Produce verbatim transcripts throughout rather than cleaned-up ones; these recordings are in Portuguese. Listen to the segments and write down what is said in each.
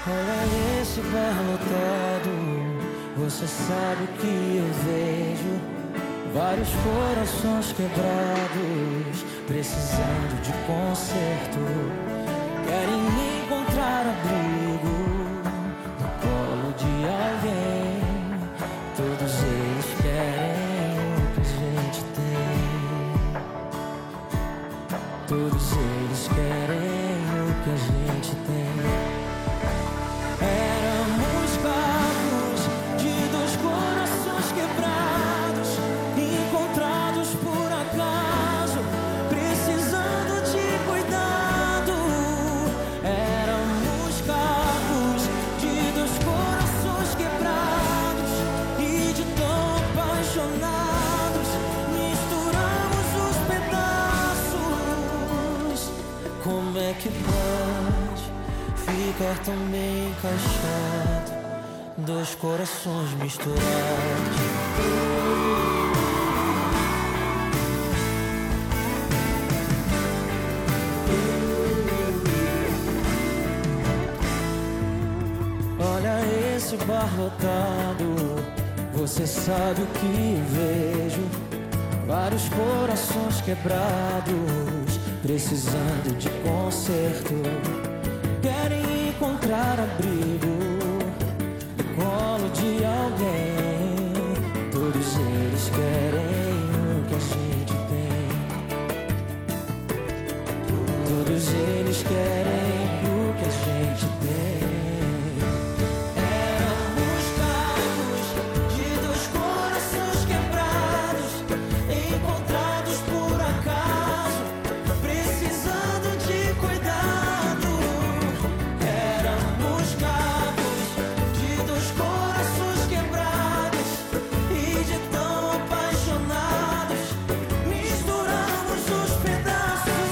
Olha esse bar lotado, você sabe o que eu vejo. Vários corações quebrados, precisando de conserto. Querem encontrar abrigo no colo de alguém. Todos eles querem o que a gente tem. Todos eles querem o que a gente tem. Éramos carros de dois corações quebrados, encontrados por acaso, precisando de cuidado. Éramos carros de dois corações quebrados e de tão apaixonados, misturamos os pedaços. Como é que pode ficar tão bem encaixado, dois corações misturados? Olha esse bar lotado, você sabe o que vejo. Vários corações quebrados, precisando de conserto. Querem encontrar abrigo no colo de alguém. Todos eles querem o que a gente tem. Todos eles querem o que a gente tem. Éramos carros de dois corações quebrados, encontrados por acaso, precisando de cuidado. Éramos carros de dois corações quebrados e de tão apaixonados, misturamos os pedaços.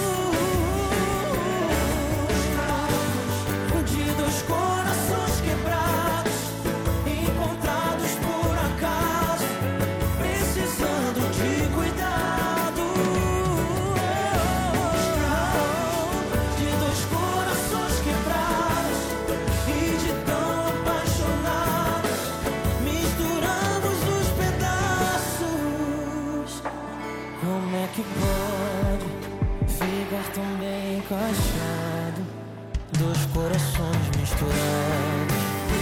De dois corações quebrados, encontrados por acaso, precisando de cuidado. De dois corações quebrados e de tão apaixonados, misturamos os pedaços. Como é que pode ficar tão bem encaixado, dois corações misturados?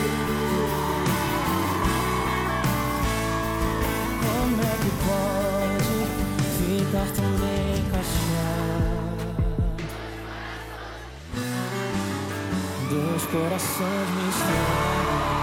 Como é que pode ficar tão bem encaixado, dois corações misturados?